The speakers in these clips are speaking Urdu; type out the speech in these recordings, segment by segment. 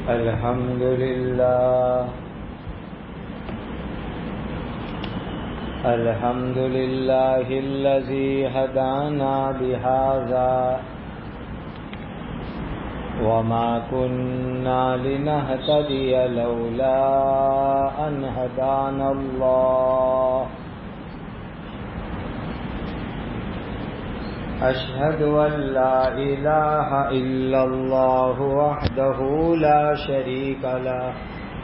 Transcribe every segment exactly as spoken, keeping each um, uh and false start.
الحمد لله الحمد لله الذي هدانا لهذا وما كنا لنهتدي لولا أن هدانا الله أشهد أن لا إله إلا الله وحده لا شريك له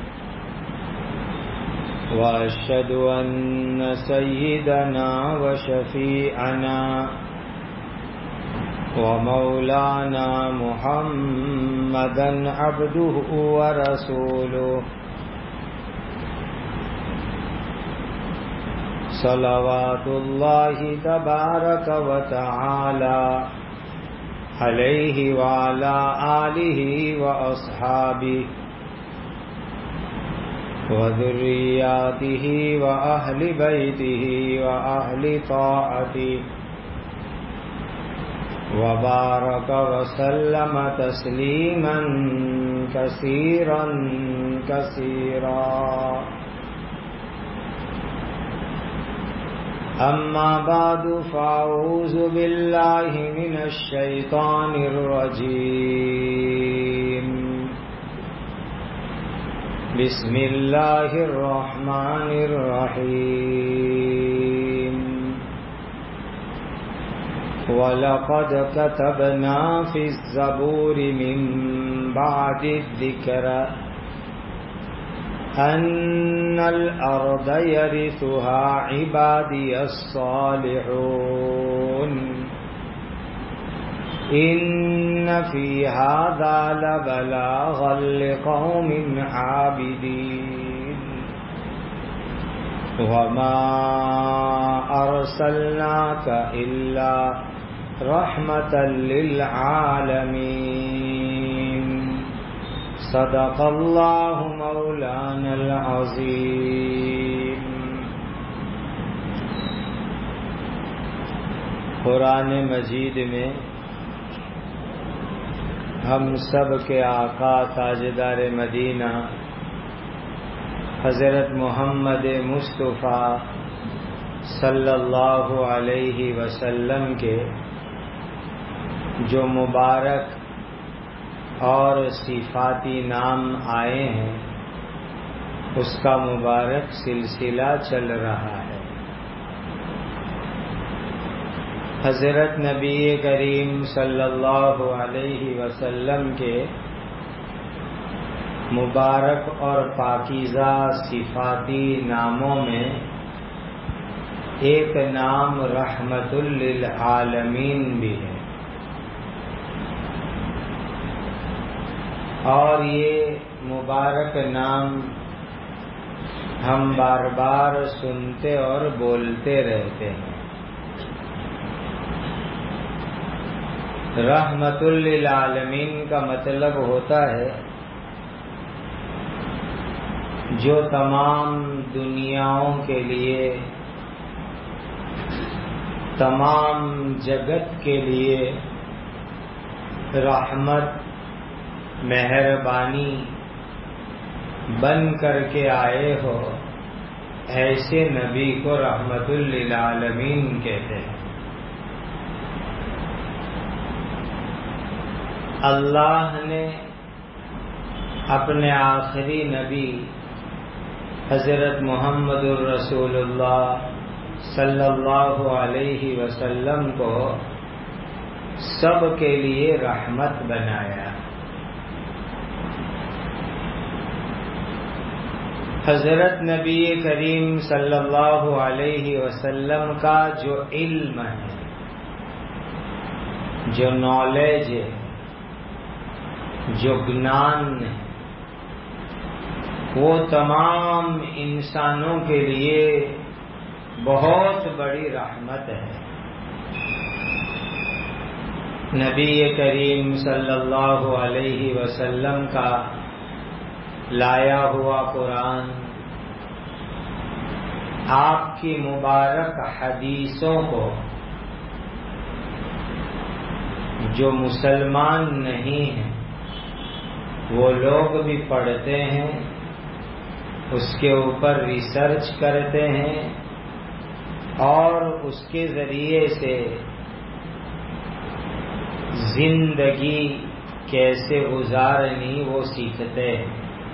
وأشهد أن سيدنا وشفيعنا ومولانا محمدا عبده ورسوله صلوات الله تبارك وتعالى عليه وعلى آله وأصحابه وذرياته وأهل بيته وأهل طاعته وبارك وسلم تسليما كثيرا كثيرا. أما بعد فأعوذ بالله من الشيطان الرجيم. بسم الله الرحمن الرحيم. وَلَقَدْ كَتَبْنَا فِي الزَّبُورِ مِن بَعْدِ الذِّكْرِ أَنَّ الْأَرْضَ يَرِثُهَا عِبَادِيَ الصَّالِحُونَ إِنَّ فِي هَذَا لَبَلَاغًا لِقَوْمٍ عَابِدِينَ. وَمَا أَرْسَلْنَاكَ إِلَّا رَحْمَةً لِلْعَالَمِينَ. صدق اللہ مولانا العظیم. قرآن مجید میں ہم سب کے آقا تاجدار مدینہ حضرت محمد مصطفیٰ صلی اللہ علیہ وسلم کے جو مبارک اور صفاتی نام آئے ہیں اس کا مبارک سلسلہ چل رہا ہے. حضرت نبی کریم صلی اللہ علیہ وسلم کے مبارک اور پاکیزہ صفاتی ناموں میں ایک نام رحمت للعالمین بھی ہے، اور یہ مبارک نام ہم بار بار سنتے اور بولتے رہتے ہیں. رحمت للعالمین کا مطلب ہوتا ہے جو تمام دنیاؤں کے لیے، تمام جگت کے لیے رحمت، مہربانی بن کر کے آئے ہو، ایسے نبی کو رحمت للعالمین کہتے ہیں. اللہ نے اپنے آخری نبی حضرت محمد الرسول اللہ صلی اللہ علیہ وسلم کو سب کے لیے رحمت بنایا. حضرت نبی کریم صلی اللہ علیہ وسلم کا جو علم ہے، جو نالج ہے، جو گنان ہے، وہ تمام انسانوں کے لیے بہت بڑی رحمت ہے. نبی کریم صلی اللہ علیہ وسلم کا لایا ہوا قرآن، آپ کی مبارک حدیثوں کو جو مسلمان نہیں ہیں وہ لوگ بھی پڑھتے ہیں، اس کے اوپر ریسرچ کرتے ہیں اور اس کے ذریعے سے زندگی کیسے گزارنی وہ سیکھتے ہیں۔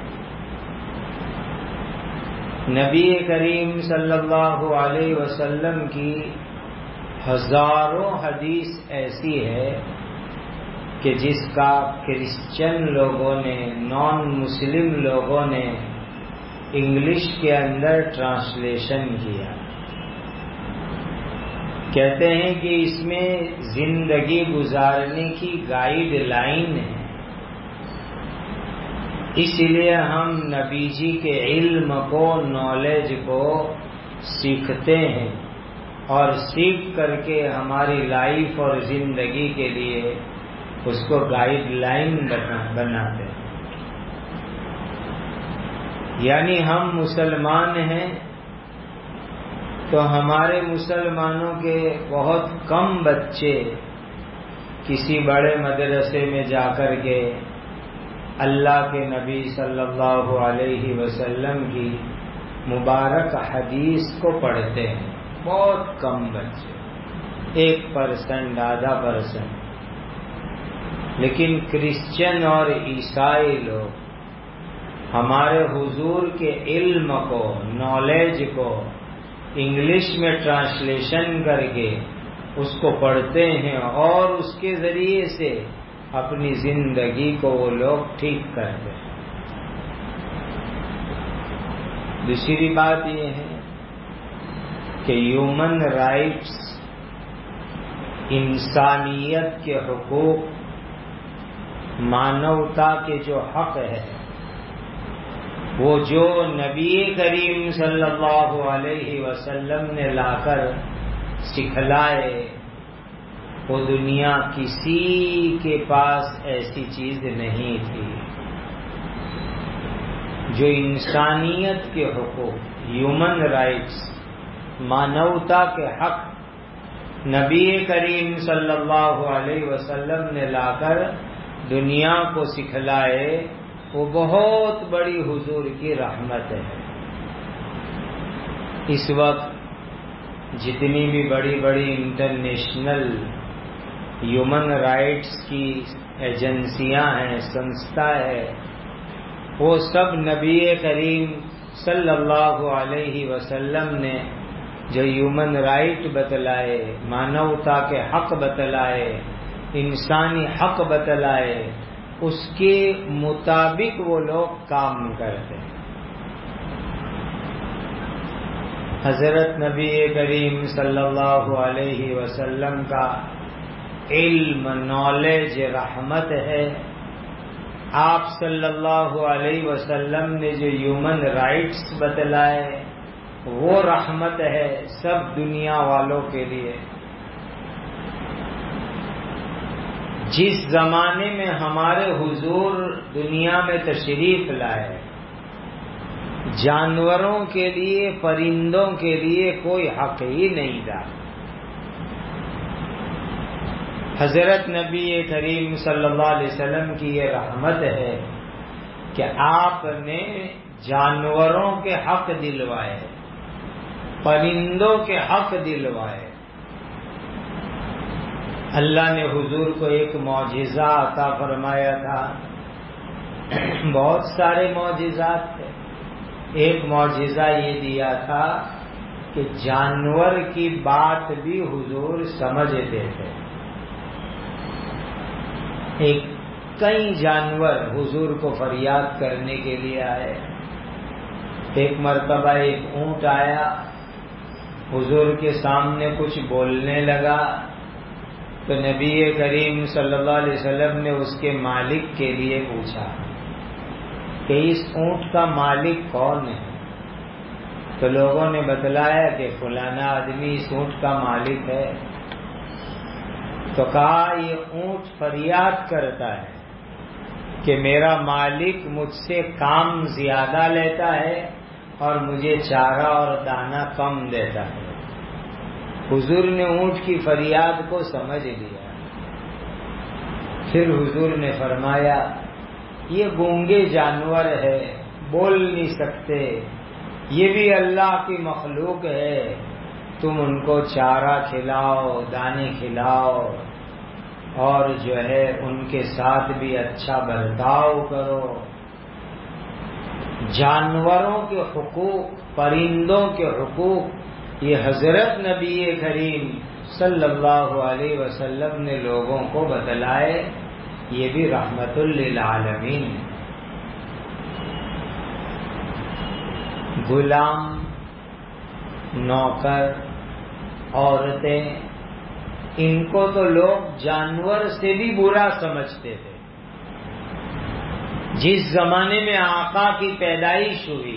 نبی کریم صلی اللہ علیہ وسلم کی ہزاروں حدیث ایسی ہے کہ جس کا کرسچن لوگوں نے، نان مسلم لوگوں نے انگلش کے اندر ٹرانسلیشن کیا۔ کہتے ہیں کہ اس میں زندگی گزارنے کی گائیڈ لائن ہے، اس لیے ہم نبی جی کے علم کو، نالج کو سیکھتے ہیں اور سیکھ کر کے ہماری لائف اور زندگی کے لیے اس کو گائیڈ لائن بناتے ہیں۔ یعنی ہم مسلمان ہیں تو ہمارے مسلمانوں کے بہت کم بچے کسی بڑے مدرسے میں جا کر کے اللہ کے نبی صلی اللہ علیہ وسلم کی مبارک حدیث کو پڑھتے ہیں، بہت کم بچے، ایک پرسنٹ، آدھا پرسنٹ۔ لیکن کرسچن اور عیسائی لوگ ہمارے حضور کے علم کو، نالج کو انگلش میں ٹرانسلیشن کر کے اس کو پڑھتے ہیں اور اس کے ذریعے سے اپنی زندگی کو وہ لوگ ٹھیک کرتے ہیں۔ دوسری بات یہ ہے کہ ہیومن رائٹس، انسانیت کے حقوق، مانوتا کے جو حق ہے، وہ جو نبی کریم صلی اللہ علیہ وسلم نے لا کر سکھلائے، وہ دنیا کسی کے پاس ایسی چیز نہیں تھی۔ جو انسانیت کے حقوق، ہیومن رائٹس، مانوتا کے حق نبی کریم صلی اللہ علیہ وسلم نے لا کر دنیا کو سکھلائے، وہ بہت بڑی حضور کی رحمت ہے۔ اس وقت جتنی بھی بڑی بڑی انٹرنیشنل ہیومن رائٹس کی ایجنسیاں ہیں، سنستھا ہے، وہ سب نبی کریم صلی اللہ علیہ وسلم نے جو ہیومن رائٹ بتلائے، مانوتا کے حق بتلائے، انسانی حق بتلائے، اس کے مطابق وہ لوگ کام کرتے ہیں۔ حضرت نبی کریم صلی اللہ علیہ وسلم کا علم، نالج رحمت ہے۔ آپ صلی اللہ علیہ وسلم نے جو ہیومن رائٹس بتلائے وہ رحمت ہے سب دنیا والوں کے لیے۔ جس زمانے میں ہمارے حضور دنیا میں تشریف لائے، جانوروں کے لیے، پرندوں کے لیے کوئی حق ہی نہیں تھا۔ حضرت نبی کریم صلی اللہ علیہ وسلم کی یہ رحمت ہے کہ آپ نے جانوروں کے حق دلوائے، پرندوں کے حق دلوائے۔ اللہ نے حضور کو ایک معجزہ عطا فرمایا تھا، بہت سارے معجزات تھے۔ ایک معجزہ یہ دیا تھا کہ جانور کی بات بھی حضور سمجھتے تھے۔ ایک کئی جانور حضور کو فریاد کرنے کے لیے آئے۔ ایک مرتبہ ایک اونٹ آیا، حضور کے سامنے کچھ بولنے لگا، تو نبی کریم صلی اللہ علیہ وسلم نے اس کے مالک کے لیے پوچھا کہ اس اونٹ کا مالک کون ہے؟ تو لوگوں نے بتلایا کہ فلانا آدمی اس اونٹ کا مالک ہے۔ تو کہا یہ اونٹ فریاد کرتا ہے کہ میرا مالک مجھ سے کام زیادہ لیتا ہے اور مجھے چارہ اور دانہ کم دیتا ہے۔ حضور نے اونٹ کی فریاد کو سمجھ لیا۔ پھر حضور نے فرمایا یہ گونگے جانور ہے، بول نہیں سکتے، یہ بھی اللہ کی مخلوق ہے، تم ان کو چارہ کھلاؤ، دانے کھلاؤ، اور جو ہے ان کے ساتھ بھی اچھا برتاؤ کرو۔ جانوروں کے حقوق، پرندوں کے حقوق، یہ حضرت نبی کریم صلی اللہ علیہ وسلم نے لوگوں کو بتلائے، یہ بھی رحمت للعالمین۔ غلام، نوکر، عورتیں، ان کو تو لوگ جانور سے بھی برا سمجھتے تھے۔ جس زمانے میں آقا کی پیدائش ہوئی،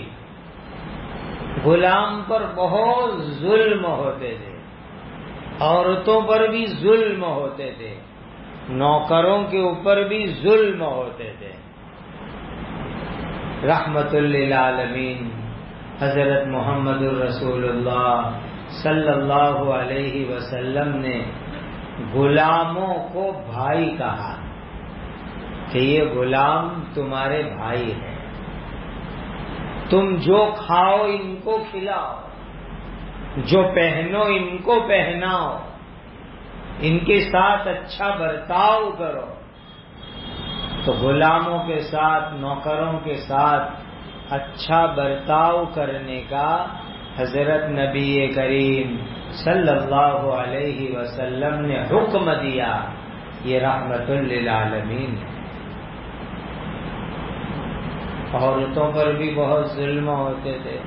غلام پر بہت ظلم ہوتے تھے، عورتوں پر بھی ظلم ہوتے تھے، نوکروں کے اوپر بھی ظلم ہوتے تھے۔ رحمت للعالمین حضرت محمد الرسول اللہ صلی اللہ علیہ وسلم نے غلاموں کو بھائی کہا کہ یہ غلام تمہارے بھائی ہیں، تم جو کھاؤ ان کو کھلاؤ، جو پہنو ان کو پہناؤ، ان کے ساتھ اچھا برتاؤ کرو۔ تو غلاموں کے ساتھ، نوکروں کے ساتھ اچھا برتاؤ کرنے کا حضرت نبی کریم صلی اللہ علیہ وسلم نے حکم دیا، یہ رحمت للعالمین ہے۔ عورتوں پر بھی بہت ظلم ہوتے تھے،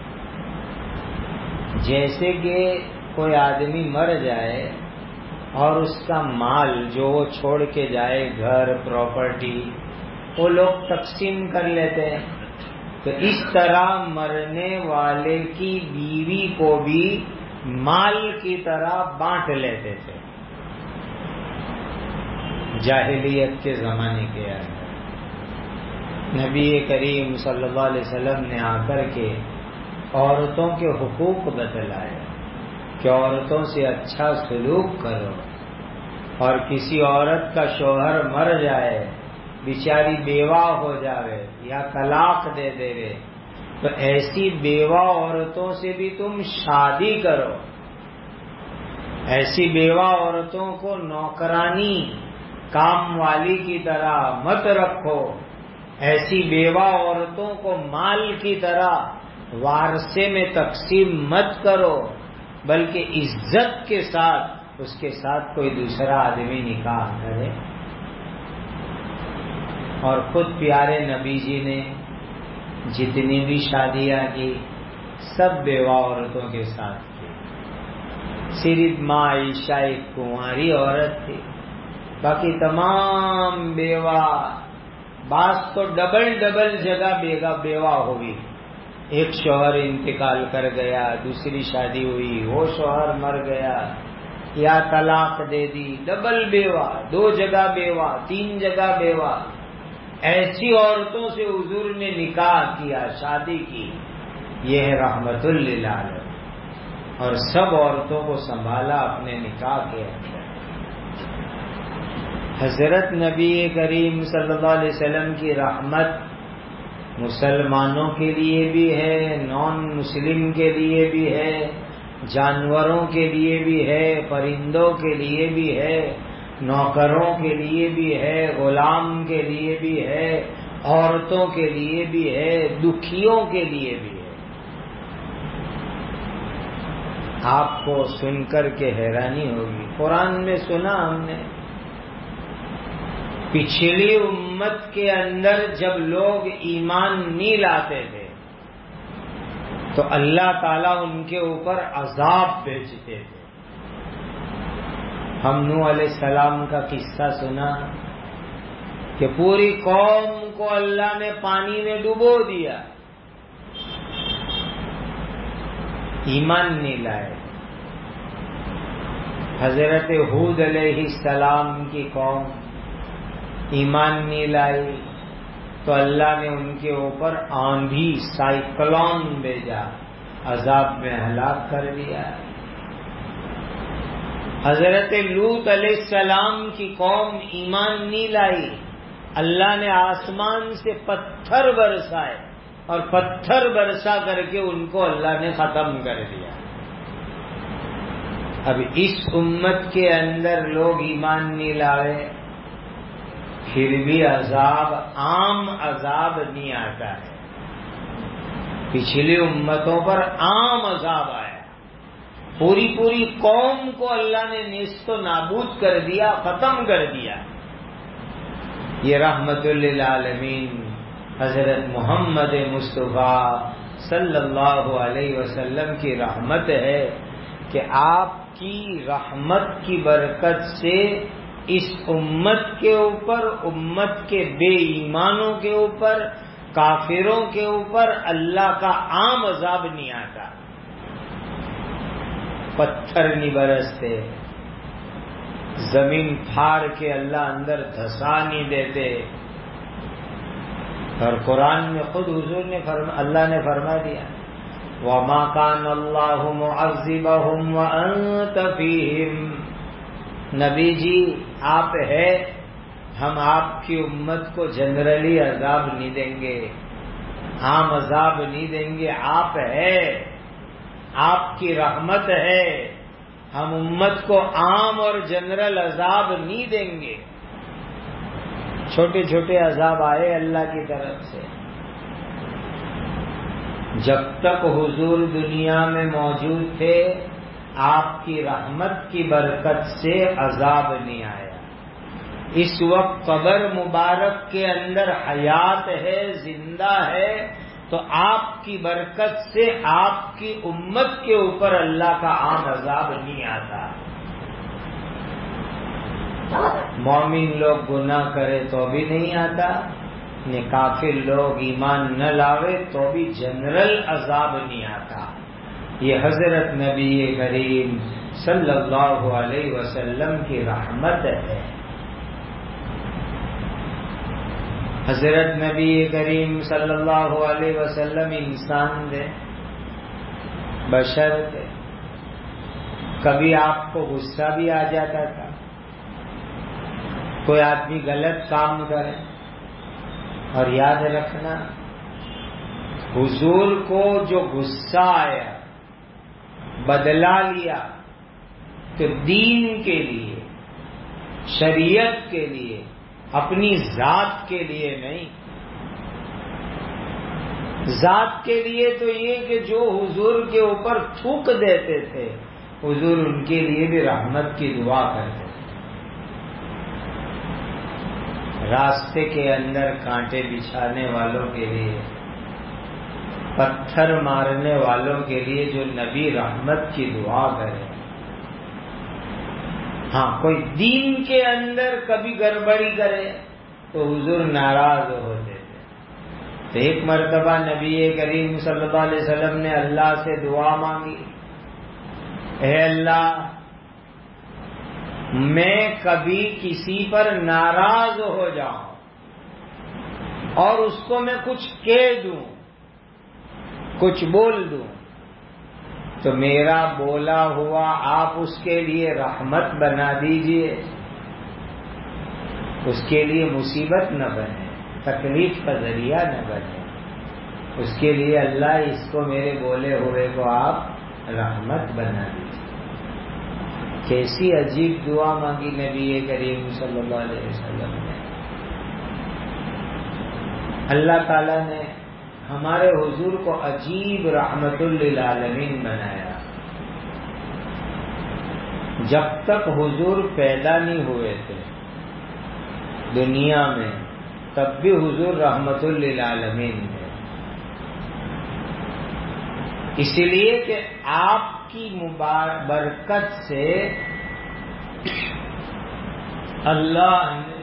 جیسے کہ کوئی آدمی مر جائے اور اس کا مال جو وہ چھوڑ کے جائے، گھر، پراپرٹی، وہ لوگ تقسیم کر لیتے ہیں، تو اس طرح مرنے والے کی بیوی کو بھی مال کی طرح بانٹ لیتے تھے جاہلیت کے زمانے کے اندر۔ نبی کریم صلی اللہ علیہ وسلم نے آ کر کے عورتوں کے حقوق بتلائے کہ عورتوں سے اچھا سلوک کرو، اور کسی عورت کا شوہر مر جائے، بیچاری بیوہ ہو جاوے یا طلاق دے دے وے، تو ایسی بیوہ عورتوں سے بھی تم شادی کرو، ایسی بیوہ عورتوں کو نوکرانی کام والی کی طرح مت رکھو، ایسی بیوہ عورتوں کو مال کی طرح وارثے میں تقسیم مت کرو، بلکہ عزت کے ساتھ اس کے ساتھ کوئی دوسرا آدمی نکاح کرے۔ اور خود پیارے نبی جی نے جتنی بھی شادیاں کی سب بیوہ عورتوں کے ساتھ کی، صرف ماں عائشہ ایک کنواری عورت تھی، باقی تمام بیوہ، بعض تو ڈبل ڈبل جگہ بیوہ ہوگی، ایک شوہر انتقال کر گیا، دوسری شادی ہوئی، وہ شوہر مر گیا یا طلاق دے دی، ڈبل بیوہ، دو جگہ بیوہ، تین جگہ بیوہ، ایسی عورتوں سے حضور نے نکاح کیا، شادی کی، یہ ہے رحمت للعالمین، اور سب عورتوں کو سنبھالا اپنے نکاح کے اندر۔ حضرت نبی کریم صلی اللہ علیہ وسلم کی رحمت مسلمانوں کے لیے بھی ہے، نان مسلم کے لیے بھی ہے، جانوروں کے لیے بھی ہے، پرندوں کے لیے بھی ہے، نوکروں کے لیے بھی ہے، غلام کے لیے بھی ہے، عورتوں کے لیے بھی ہے، دکھیوں کے لیے بھی ہے۔ آپ کو سن کر کے حیرانی ہوگی، قرآن میں سنا ہم نے، پچھلی امت کے اندر جب لوگ ایمان نہیں لاتے تھے تو اللہ تعالیٰ ان کے اوپر عذاب بھیجتے تھے۔ ہم نوح علیہ السلام کا قصہ سنا کہ پوری قوم کو اللہ نے پانی میں ڈبو دیا، ایمان نہیں لائے۔ حضرت ہود علیہ السلام کی قوم ایمان نہیں لائی تو اللہ نے ان کے اوپر آندھی، سائیکلون بھیجا، عذاب میں ہلاک کر دیا۔ حضرت لوط علیہ السلام کی قوم ایمان نہیں لائی اللہ نے آسمان سے پتھر برسائے اور پتھر برسا کر کے ان کو اللہ نے ختم کر دیا. اب اس امت کے اندر لوگ ایمان نہیں لائے پھر بھی عذاب عام عذاب نہیں آتا ہے. پچھلی امتوں پر عام عذاب آیا، پوری پوری قوم کو اللہ نے نیست و نابود کر دیا، ختم کر دیا. یہ رحمت للعالمین حضرت محمد مصطفیٰ صلی اللہ علیہ وسلم کی رحمت ہے کہ آپ کی رحمت کی برکت سے اس امت کے اوپر، امت کے بے ایمانوں کے اوپر، کافروں کے اوپر اللہ کا عام عذاب نہیں آتا. پتھر نہیں برستے، زمین پھاڑ کے اللہ اندر دھسا نہیں دیتے. اور قرآن میں خود حضور نے فرما اللہ نے فرما دیا وَمَا كَانَ اللَّهُ مُعَذِّبَهُمْ وَأَنْتَ فِيهِمْ. نبی جی آپ ہے، ہم آپ کی امت کو جنرلی عذاب نہیں دیں گے، عام عذاب نہیں دیں گے. آپ ہے، آپ کی رحمت ہے، ہم امت کو عام اور جنرل عذاب نہیں دیں گے. چھوٹے چھوٹے عذاب آئے اللہ کی طرف سے. جب تک حضور دنیا میں موجود تھے آپ کی رحمت کی برکت سے عذاب نہیں آیا. اس وقت قبر مبارک کے اندر حیات ہے، زندہ ہے، تو آپ کی برکت سے آپ کی امت کے اوپر اللہ کا عام عذاب نہیں آتا. مومن لوگ گناہ کرے تو بھی نہیں آتا، کافر لوگ ایمان نہ لاوے تو بھی جنرل عذاب نہیں آتا. یہ حضرت نبی کریم صلی اللہ علیہ وسلم کی رحمت ہے. حضرت نبی کریم صلی اللہ علیہ وسلم انسان تھے، بشر تھے. کبھی آپ کو غصہ بھی آ جاتا تھا، کوئی آدمی غلط کام کرے. اور یاد رکھنا حضور کو جو غصہ آیا، بدلہ لیا، تو دین کے لیے، شریعت کے لیے، اپنی ذات کے لیے نہیں. ذات کے لیے تو یہ کہ جو حضور کے اوپر تھوک دیتے تھے حضور ان کے لیے بھی رحمت کی دعا کرتے تھے. راستے کے اندر کانٹے بچھانے والوں کے لیے، پتھر مارنے والوں کے لیے جو نبی رحمت کی دعا کرے. ہاں کوئی دین کے اندر کبھی گڑبڑی کرے تو حضور ناراض ہوتے تھے. تو ایک مرتبہ نبی کریم صلی اللہ علیہ وسلم نے اللہ سے دعا مانگی، اے اللہ میں کبھی کسی پر ناراض ہو جاؤں اور اس کو میں کچھ کہہ دوں، کچھ بول دوں، تو میرا بولا ہوا آپ اس کے لیے رحمت بنا دیجئے، اس کے لیے مصیبت نہ بنے، تکلیف کا ذریعہ نہ بنے. اس کے لیے اللہ اس کو میرے بولے ہوئے کو آپ رحمت بنا دیجئے. کیسی عجیب دعا مانگی نبی کریم صلی اللہ علیہ وسلم نے. اللہ تعالیٰ نے ہمارے حضور کو عجیب رحمت للعالمین بنایا. جب تک حضور پیدا نہیں ہوئے تھے دنیا میں تب بھی حضور رحمت للعالمین تھے. اسی لیے کہ آپ کی برکت سے اللہ نے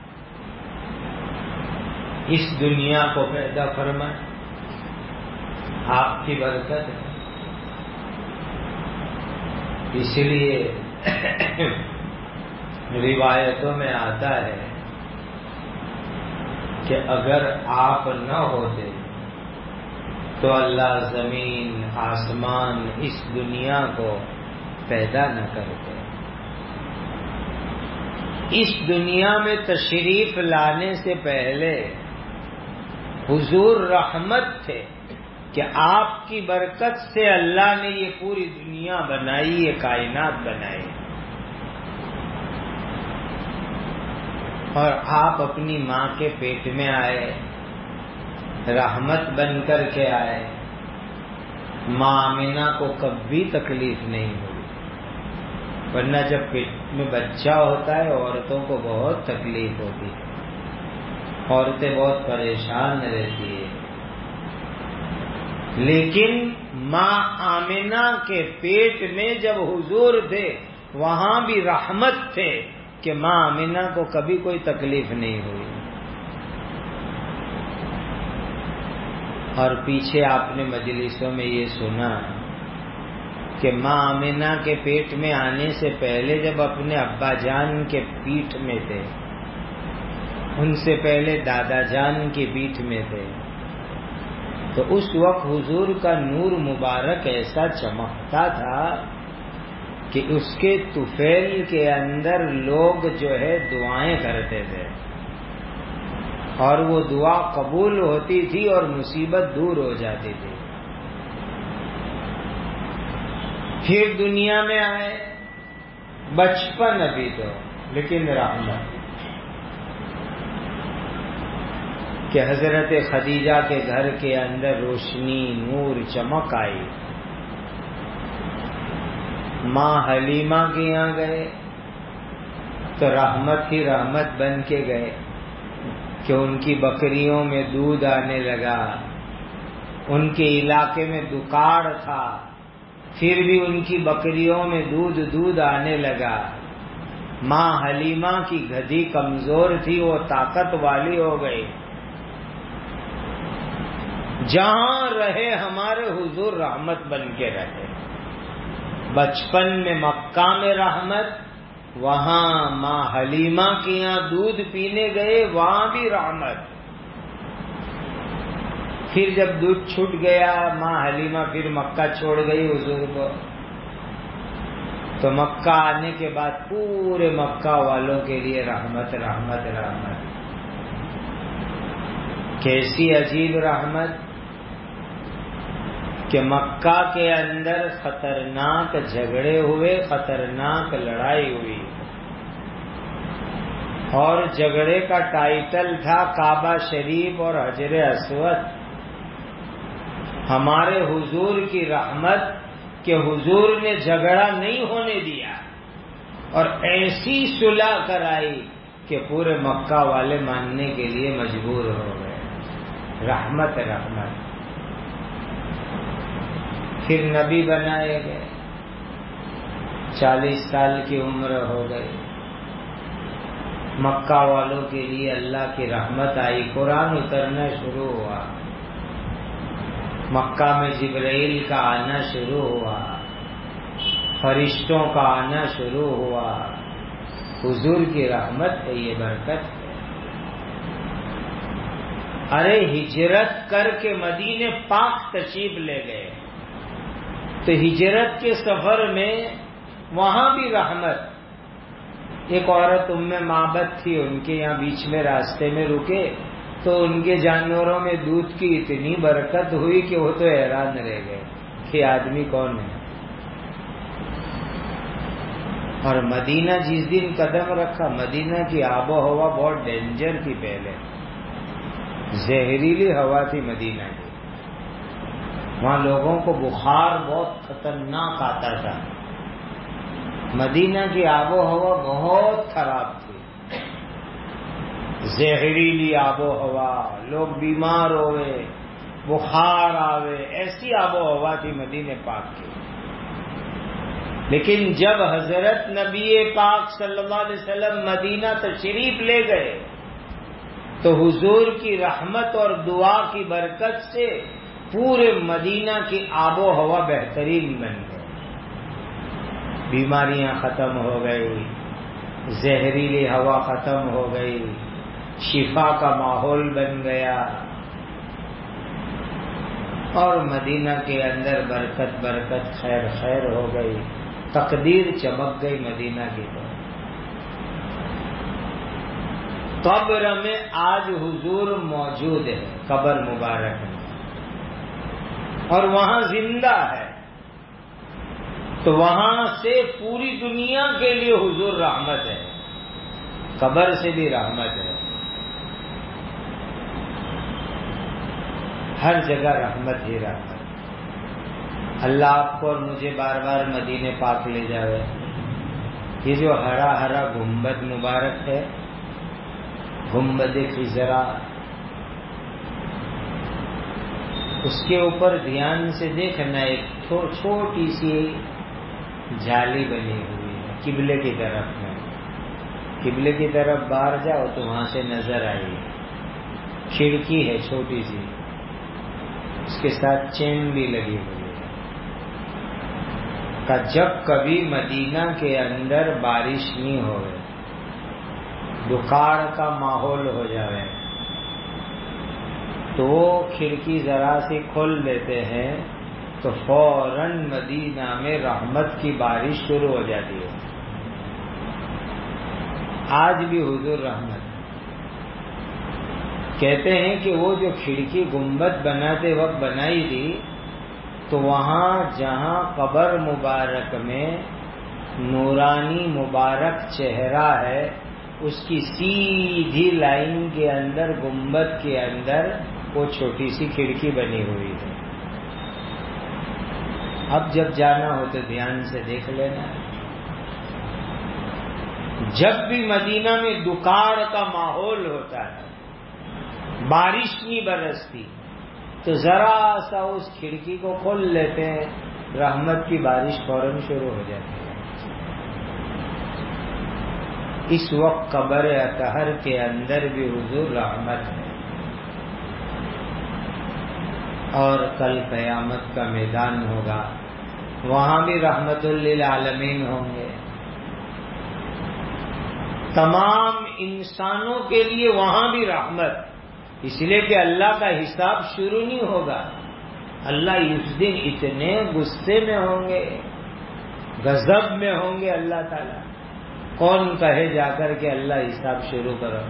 اس دنیا کو پیدا فرمایا. آپ کی برکت ہے. اس لیے روایتوں میں آتا ہے کہ اگر آپ نہ ہوتے تو اللہ زمین، آسمان، اس دنیا کو پیدا نہ کرتے. اس دنیا میں تشریف لانے سے پہلے حضور رحمت تھے کہ آپ کی برکت سے اللہ نے یہ پوری دنیا بنائی، یہ کائنات بنائی، اور آپ اپنی ماں کے پیٹ میں آئے، رحمت بن کر کے آئے۔ ماں آمنہ کو کبھی تکلیف نہیں ہوئی، ورنہ جب پیٹ میں بچہ ہوتا ہے عورتوں کو بہت تکلیف ہوتی ہے، عورتیں بہت پریشان رہتی ہیں۔ لیکن ماں آمنہ کے پیٹ میں جب حضور تھے وہاں بھی رحمت تھے کہ ماں آمنہ کو کبھی کوئی تکلیف نہیں ہوئی۔ اور پیچھے آپ نے مجلسوں میں یہ سنا کہ ماں آمنہ کے پیٹ میں آنے سے پہلے جب اپنے ابا جان کے پیٹھ میں تھے، ان سے پہلے دادا جان کی پیٹھ میں تھے، تو اس وقت حضور کا نور مبارک ایسا چمکتا تھا کہ اس کے طفیل کے اندر لوگ جو ہے دعائیں کرتے تھے، اور وہ دعا قبول ہوتی تھی اور مصیبت دور ہو جاتی تھی۔ پھر دنیا میں آئے، بچپن ابھی تو، لیکن رحمت کہ حضرت خدیجہ کے گھر کے اندر روشنی، نور، چمک آئی۔ ماں حلیمہ کے یہاں گئے تو رحمت ہی رحمت بن کے گئے کہ ان کی بکریوں میں دودھ آنے لگا، ان کے علاقے میں دکاڑ تھا، پھر بھی ان کی بکریوں میں دودھ دودھ آنے لگا۔ ماں حلیمہ کی گدھی کمزور تھی، وہ طاقت والی ہو گئی۔ جہاں رہے ہمارے حضور رحمت بن کے رہے۔ بچپن میں مکہ میں رحمت، وہاں ماں حلیمہ کے یہاں دودھ پینے گئے، وہاں بھی رحمت۔ پھر جب دودھ چھوٹ گیا، ماں حلیمہ پھر مکہ چھوڑ گئی حضور کو، تو مکہ آنے کے بعد پورے مکہ والوں کے لیے رحمت رحمت رحمت۔ کیسی عجیب رحمت کہ مکہ کے اندر خطرناک جھگڑے ہوئے، خطرناک لڑائی ہوئی، اور جھگڑے کا ٹائٹل تھا کعبہ شریف اور حجر اسود۔ ہمارے حضور کی رحمت کہ حضور نے جھگڑا نہیں ہونے دیا اور ایسی صلح کرائی کہ پورے مکہ والے ماننے کے لیے مجبور ہو گئے۔ رحمت رحمت۔ پھر نبی بنائے گئے، چالیس سال کی عمر ہو گئی، مکہ والوں کے لیے اللہ کی رحمت آئی، قرآن اترنا شروع ہوا، مکہ میں جبرائیل کا آنا شروع ہوا، فرشتوں کا آنا شروع ہوا۔ حضور کی رحمت ہے، یہ برکت ہے۔ ارے ہجرت کر کے مدینے پاک تشریف لے گئے تو ہجرت کے سفر میں وہاں بھی رحمت۔ ایک عورت ام معبد تھی، ان کے یہاں بیچ میں راستے میں رکے تو ان کے جانوروں میں دودھ کی اتنی برکت ہوئی کہ وہ تو حیران رہ گئے کہ آدمی کون ہے۔ اور مدینہ جس دن قدم رکھا، مدینہ کی آب و ہوا بہت ڈینجر تھی، پہلے زہریلی ہوا تھی مدینہ کی، وہاں لوگوں کو بخار بہت خطرناک آتا تھا۔ مدینہ کی آب و ہوا بہت خراب تھی، زہریلی آب و ہوا، لوگ بیمار ہوئے، بخار آوے، ایسی آب و ہوا تھی مدینہ پاک کی۔ لیکن جب حضرت نبی پاک صلی اللہ علیہ وسلم مدینہ تشریف لے گئے تو حضور کی رحمت اور دعا کی برکت سے پورے مدینہ کی آب و ہوا بہترین بن گئی، بیماریاں ختم ہو گئی، زہریلی ہوا ختم ہو گئی، شفا کا ماحول بن گیا، اور مدینہ کے اندر برکت برکت خیر خیر ہو گئی، تقدیر چمک گئی مدینہ کی تو۔ قبر میں آج حضور موجود ہے، قبر مبارک میں، اور وہاں زندہ ہے، تو وہاں سے پوری دنیا کے لیے حضور رحمت ہے، قبر سے بھی رحمت ہے، ہر جگہ رحمت ہی رحمت۔ اللہ آپ کو اور مجھے بار بار مدینے پاک لے جاوے۔ یہ جو ہرا ہرا گنبد مبارک ہے، گنبد خضرا، اس کے اوپر دھیان سے دیکھنا ایک چھوٹی سی جالی بنی ہوئی ہے قبلے کی طرف میں، قبلے کی طرف باہر جاؤ تو وہاں سے نظر آئی، کھڑکی ہے چھوٹی سی، اس کے ساتھ چین بھی لگی ہوئی ہے کہ جب کبھی مدینہ کے اندر بارش نہیں ہوئے، دکاڑ کا ماحول ہو جائے، تو وہ کھڑکی ذرا سی کھول دیتے ہیں تو فوراً مدینہ میں رحمت کی بارش شروع ہو جاتی ہے۔ آج بھی حضور رحمت کہتے ہیں کہ وہ جو کھڑکی گنبد بناتے وقت بنائی تھی، تو وہاں جہاں قبر مبارک میں نورانی مبارک چہرہ ہے، اس کی سیدھی لائن کے اندر گنبد کے اندر وہ چھوٹی سی کھڑکی بنی ہوئی ہے۔ اب جب جانا ہو تو دھیان سے دیکھ لینا۔ جب بھی مدینہ میں دکاڑ کا ماحول ہوتا ہے، بارش نہیں برستی، تو ذرا سا اس کھڑکی کو کھول لیتے ہیں، رحمت کی بارش فوراً شروع ہو جاتی ہے۔ اس وقت قبر اطہر کے اندر بھی حضور رحمت ہے، اور کل قیامت کا میدان ہوگا، وہاں بھی رحمت للعالمین ہوں گے، تمام انسانوں کے لیے وہاں بھی رحمت، اس لیے کہ اللہ کا حساب شروع نہیں ہوگا۔ اللہ اس دن اتنے غصے میں ہوں گے، غضب میں ہوں گے اللہ تعالیٰ، کون کہے جا کر کے اللہ حساب شروع کرو؟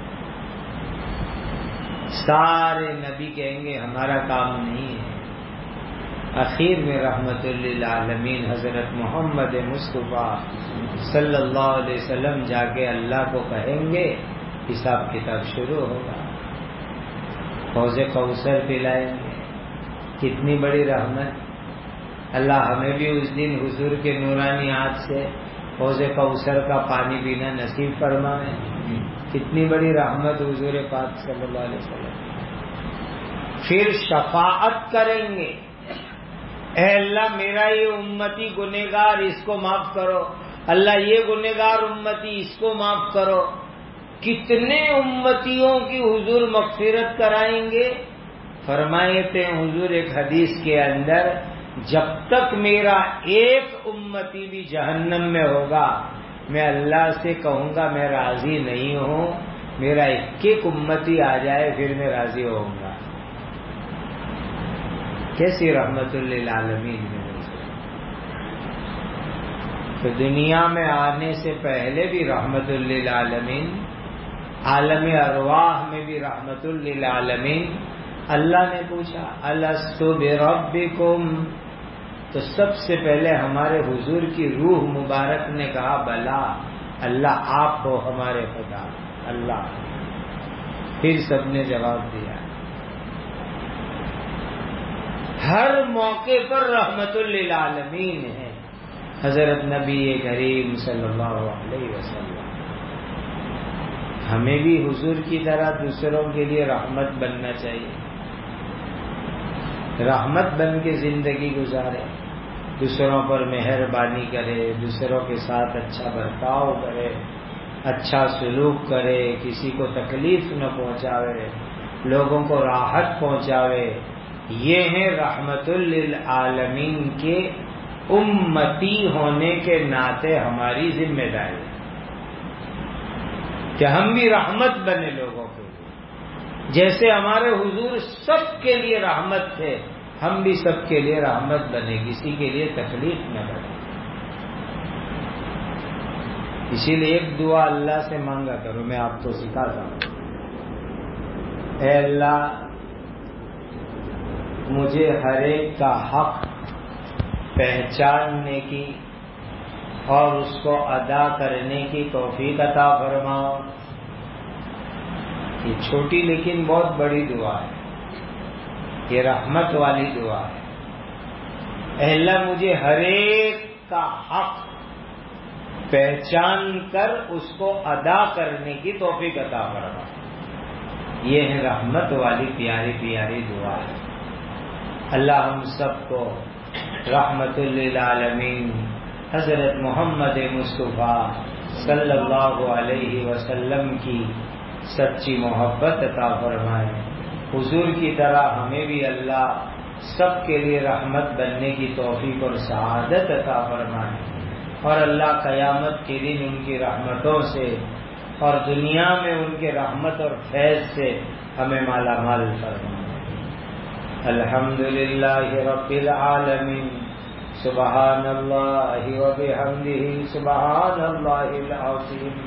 سارے نبی کہیں گے ہمارا کام نہیں ہے۔ اخیر میں رحمت للعالمین حضرت محمد مصطفیٰ صلی اللہ علیہ وسلم جا کے اللہ کو کہیں گے، حساب کتاب شروع ہوگا، حوض کوثر پلائیں گے۔ کتنی بڑی رحمت! اللہ ہمیں بھی اس دن حضور کے نورانی ہاتھ سے حوض کوثر کا پانی پینا نصیب فرمائے۔ کتنی بڑی رحمت حضور پاک صلی اللہ علیہ وسلم۔ پھر شفاعت کریں گے، اے اللہ میرا یہ امتی گنہگار، اس کو معاف کرو، اللہ یہ گنہگار امتی، اس کو معاف کرو۔ کتنے امتیوں کی حضور مغفرت کرائیں گے؟ فرمائے تھے حضور ایک حدیث کے اندر، جب تک میرا ایک امتی بھی جہنم میں ہوگا، میں اللہ سے کہوں گا میں راضی نہیں ہوں، میرا ایک ایک امتی آ جائے پھر میں راضی ہوں گا۔ کیسی رحمت للعالمین میں۔ تو دنیا میں آنے سے پہلے بھی رحمت للعالمین، عالم ارواح میں بھی رحمت للعالمین۔ اللہ نے پوچھا الست بربکم، تو سب سے پہلے ہمارے حضور کی روح مبارک نے کہا بلا، اللہ آپ ہو ہمارے خدا، اللہ۔ پھر سب نے جواب دیا۔ ہر موقع پر رحمت للعالمین ہے حضرت نبی کریم صلی اللہ علیہ وسلم۔ ہمیں بھی حضور کی طرح دوسروں کے لیے رحمت بننا چاہیے، رحمت بن کے زندگی گزارے، دوسروں پر مہربانی کرے، دوسروں کے ساتھ اچھا برتاؤ کرے، اچھا سلوک کرے، کسی کو تکلیف نہ پہنچاوے، لوگوں کو راحت پہنچاوے۔ یہ ہے رحمت للعالمین کے امتی ہونے کے ناطے ہماری ذمہ داری کہ ہم بھی رحمت بنے لوگوں کے لیے، جیسے ہمارے حضور سب کے لیے رحمت تھے، ہم بھی سب کے لیے رحمت بنے، کسی کے لیے تکلیف نہ بنے۔ اسی لیے ایک دعا اللہ سے مانگا کرو، میں آپ کو سکھاتا ہوں۔ اے اللہ مجھے ہر ایک کا حق پہچاننے کی اور اس کو ادا کرنے کی توفیق عطا فرماؤ۔ یہ چھوٹی لیکن بہت بڑی دعا ہے، یہ رحمت والی دعا ہے۔ اے اللہ مجھے ہر ایک کا حق پہچان کر اس کو ادا کرنے کی توفیق عطا فرما۔ یہ ہے رحمت والی پیاری پیاری دعا ہے۔ اللہ ہم سب کو رحمت للعالمین حضرت محمد مصطفیٰ صلی اللہ علیہ وسلم کی سچی محبت عطا فرمائے۔ حضور کی طرح ہمیں بھی اللہ سب کے لیے رحمت بننے کی توفیق اور سعادت عطا فرمائے، اور اللہ قیامت کے دن ان کی رحمتوں سے اور دنیا میں ان کے رحمت اور فیض سے ہمیں مالا مال فرمائے۔ الحمدللہ رب العالمین، سبحان اللہ وبحمدہ، سبحان اللہ العظیم۔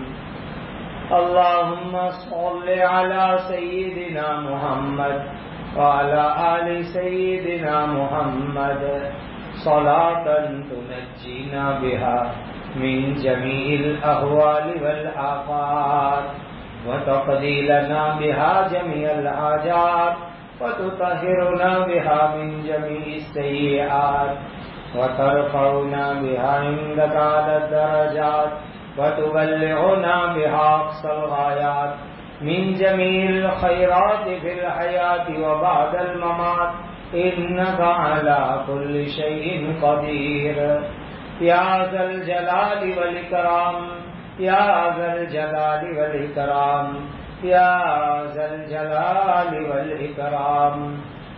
اللہم صل علی سیدنا محمد وعلی آل سیدنا محمد صلاۃ تنجینا بہا من جمیع الاحوال والآفات وتقضی لنا بہا جمیع الحاجات وتطہرنا بہا من جمیع السیئات وترفعنا بہا عندک اعلی الدرجات وتبلغنا بها أقصى الغايات من جميع الخيرات في الحياة وبعد الممات إنك على كل شيء قدير يا ذا الجلال والإكرام يا ذا الجلال والإكرام يا ذا الجلال والإكرام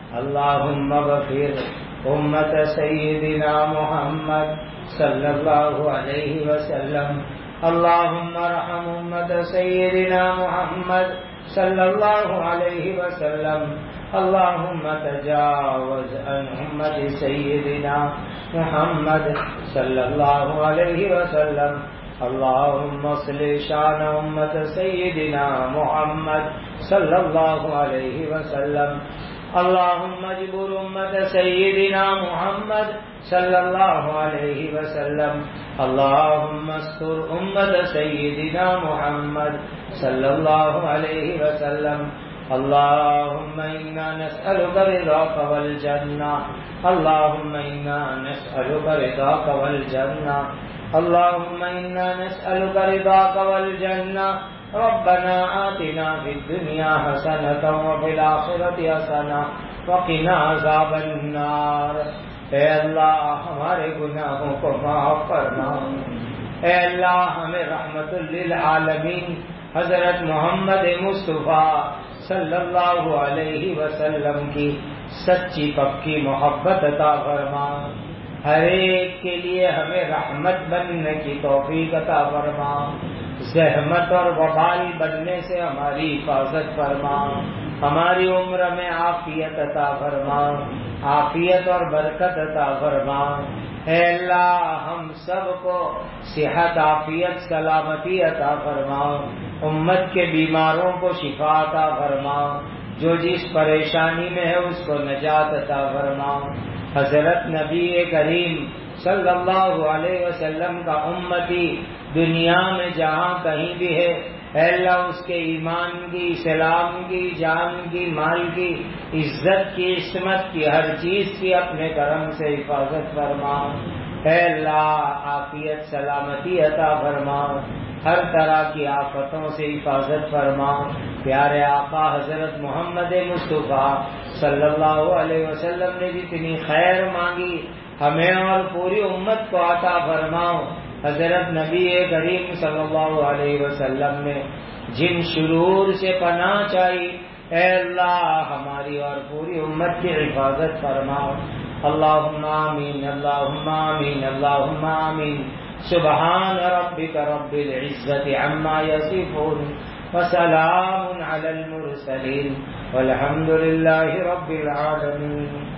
اللهم اغفر أمة سيدنا محمد صلی اللہ علیہ وسلم اللہم ارحم امت سیدنا محمد صلی اللہ علیہ وسلم اللہم تجاوز عن امت سیدنا محمد صلی اللہ علیہ وسلم اللہم اصلح شان امت سیدنا محمد صلی اللہ علیہ وسلم اللہم اجبر امت سیدنا محمد صلی اللہ علیہ وسلم اللہم استر امت سیدنا محمد صلی اللہ علیہ وسلم اللہم انا نسألک رضاک والجنہ اللہم انا نسألک رضاک والجنہ اللہم انا نسألک رضاک والجنہ ربنا آتنا فی الدنیا حسنۃ وفی الآخرۃ حسنۃ وقنا عذاب النار۔ اے اللہ ہمارے گناہوں کو معاف فرما، اے اللہ ہمیں رحمت للعالمین حضرت محمد مصطفیٰ صلی اللہ علیہ وسلم کی سچی پکی محبت عطا فرما، ہر ایک کے لیے ہمیں رحمت بننے کی توفیق عطا فرما، زحمت اور وبال بننے سے ہماری حفاظت فرما، ہماری عمر میں عافیت عطا فرما، عافیت اور برکت عطا فرما۔ اے اللہ ہم سب کو صحت عافیت سلامتی عطا فرما، امت کے بیماروں کو شفا عطا فرما، جو جس پریشانی میں ہے اس کو نجات عطا فرما۔ حضرت نبی کریم صلی اللہ علیہ وسلم کا امتی دنیا میں جہاں کہیں بھی ہے، اے اللہ اس کے ایمان کی، اسلام کی، جان کی، مال کی، عزت کی، عصمت کی، ہر چیز کی اپنے کرم سے حفاظت فرما۔ اے اللہ عافیت سلامتی عطا فرما، ہر طرح کی آفتوں سے حفاظت فرما۔ پیارے آقا حضرت محمد مصطفیٰ صلی اللہ علیہ وسلم نے جتنی خیر مانگی ہمیں اور پوری امت کو عطا فرماؤ۔ حضرت نبی کریم صلی اللہ علیہ وسلم نے جن شرور سے پناہ چاہی، اے اللہ ہماری اور پوری امت کی حفاظت فرماؤ۔ اللہم آمین، اللہم آمین، اللہم آمین۔ سبحان ربک رب العزت عما یصفون وسلام علی المرسلین والحمد للہ رب العالمین۔